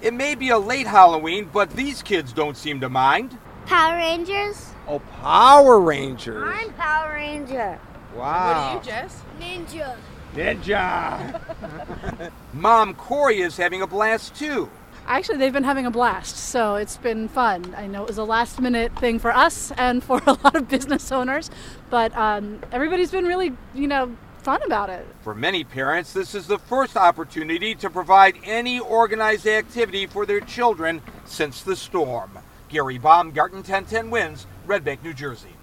It may be a late Halloween, but these kids don't seem to mind. Power Rangers. Oh, Power Rangers. I'm Power Ranger. Wow. What are you, Jess? Ninja. Ninja. Mom Corey is having a blast too. Actually, they've been having a blast, so it's been fun. I know it was a last-minute thing for us and for a lot of business owners, but everybody's been really, fun about it. For many parents, this is the first opportunity to provide any organized activity for their children since the storm. Gary Baumgarten, 1010 Wins, Red Bank, New Jersey.